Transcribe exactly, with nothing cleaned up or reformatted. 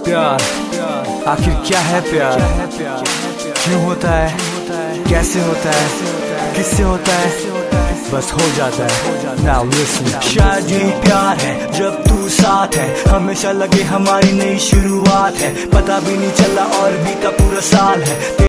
प्यार आखिर क्या है प्यार, क्यों होता है, कैसे होता है, किससे होता है, बस हो जाता है। Now listen। शायद यही प्यार है जब तू साथ है, हमेशा लगे हमारी नई शुरुआत है, पता भी नहीं चला और बीता पूरा साल है।